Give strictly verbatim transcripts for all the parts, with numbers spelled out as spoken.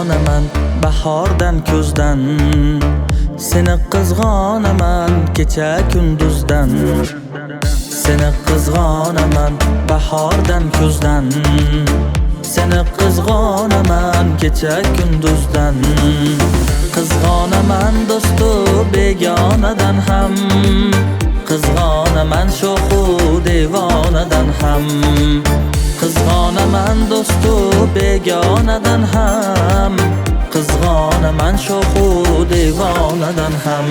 qizg'onaman bahordan kuzdan, seni qizg'onaman kecha kunduzdan. Seni qizg'onaman bahordan kuzdan, seni qizg'onaman kecha kunduzdan. Qizg'onaman do'stu begonadan ham, qizg'onaman sho'xu devonadan ham. Qizg'onaman do'stu begonadan ham, qizg'onaman sho'xu devonadan ham.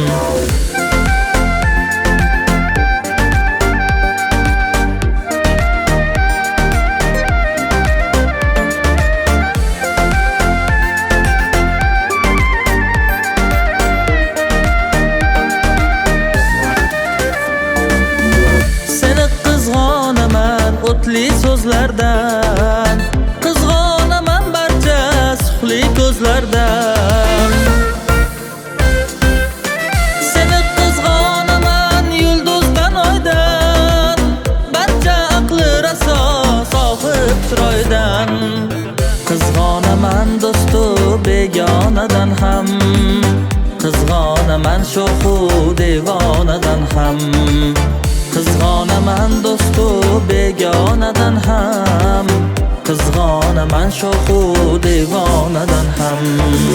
O'tli so'zlardan, qizg'onaman barcha suxli ko'zlardan. Seni qizg'onaman yulduzdan oydan, barcha aqli raso sohib chiroydan. Qizg'onaman do'stu begonadan ham, qizg'onaman sho'xu devonadan ham. Qizg'onaman do'stu begonadan ham, qizg'onaman sho'xu devonadan ham.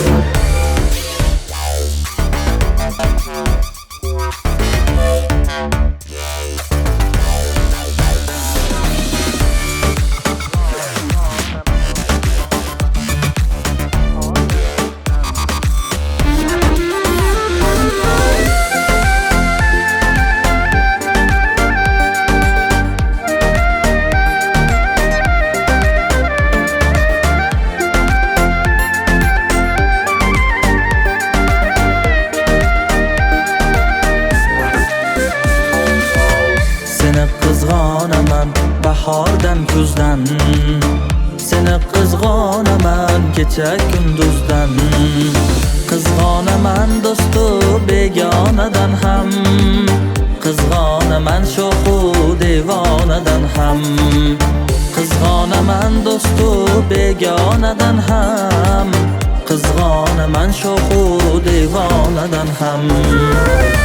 Qizg'onaman bahordan kuzdan, seni qizg'onaman kecha kunduzdan. Qizg'onaman do'stu begonadan ham, qizg'onaman sho'xu devonadan ham. Qizg'onaman do'stu begonadan ham, qizg'onaman sho'xu devonadan ham.